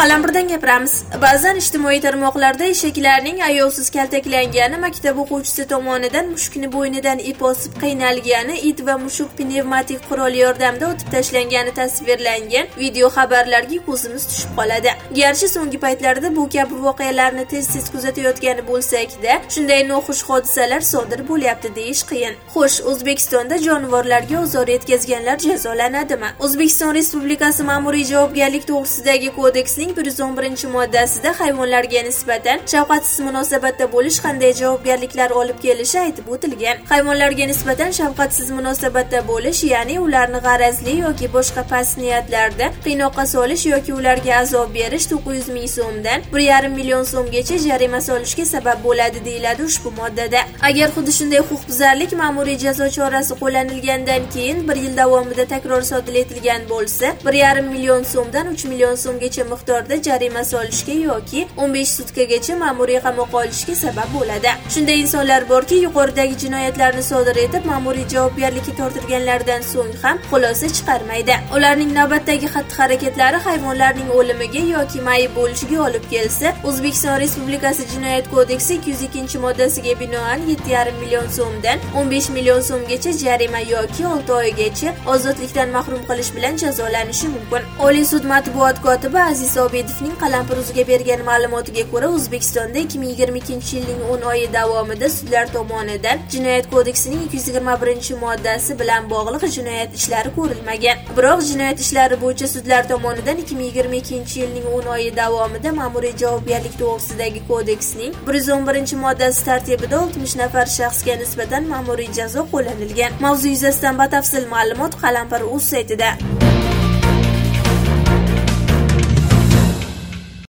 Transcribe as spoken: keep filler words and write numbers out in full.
Qalampirdan gapiramiz. Ba'zan ijtimoiy tarmoqlarda eshaklarning ayovsiz kaltaklangani, maktab o'quvchisi tomonidan mushukni bo'ynidan ip osib qiynalgani, it va mushuk pnevmatik qurol yordamida otib tashlangani tasvirlangan video xabarlarga ko'zimiz tushib qoladi. Garchi so'nggi paytlarda bu kabi voqealarni tez-tez kuzatayotgani bo'lsak-da, shunday noxush hodisalar sodir bo'lyapti deyish qiyin. Xo'sh, O'zbekistonda jonivorlarga ozor yetkazganlar jazolanadimi? O'zbekiston Respublikasi Ma'muriy javobgarlik to'g'risidagi kodeksning bir yuz o'n birinchi moddasida hayvonlarga nisbatan shafqatsiz munosabatda bo'lish qanday javobgarliklar olib kelishi aytib o'tilgan. Hayvonlarga nisbatan shafqatsiz munosabatda bo'lish, ya'ni ularni g'arazli yoki boshqa past niyatlarda qiynoqqa solish yoki ularga azob berish to'qqiz yuz ming so'mdan bir yarim million so'mgacha jarima solishga sabab bo'ladi deyiladi ushbu moddada. Agar xuddi shunday huquqbuzarlik ma'muriy jazo chorasi qo'llanilgandan keyin bir yil davomida takror sodir etilgan bo'lsa, bir yarim million so'mdan uch million so'mgacha miqdorda jarima solishga yoki o'n besh sutkagacha ma'muriy qamoqqa olishga sabab bo'ladi. Shunday insonlar borki, yuqoridagi jinoyatlarni sodir etib ma'muriy javobgarlikka tortilganlardan so'ng ham xulosa chiqarmaydi. Ularning navbatdagi xatti-harakatlari hayvonlarning o'limiga yoki mayib bo'lishiga olib kelsa, O'zbekiston Respublikasi Jinoyat kodeksi ikki yuz ikkinchi moddasiga binoan yetti yarim million so'mdan o'n besh million so'mgacha jarima yoki olti oygacha ozodlikdan mahrum qilish bilan jazolanishi mumkin. Oliy sud matbuot kotibi Aziz Obidovning Qalampir o'ziga bergan ma'lumotiga ko'ra, O'zbekistonda ikki ming yigirma ikkinchi yilning o'n oyi davomida sudlar tomonidan Jinoyat kodeksining ikki yuz yigirma birinchi moddasi bilan bog'liq jinoyat ishlari ko'rilmagan. Biroq jinoyat ishlari bo'yicha sudlar tomonidan ikki ming yigirma ikkinchi yilning o'n oyi davomida ma'muriy javobgarlik to'g'risidagi kodeksning bir yuz o'n birinchi moddasi tartibida oltmish nafar shaxsga nisbatan ma'muriy jazo qo'llanilgan. Mavzu yuzasidan batafsil ma'lumot Qalampir.uz saytida.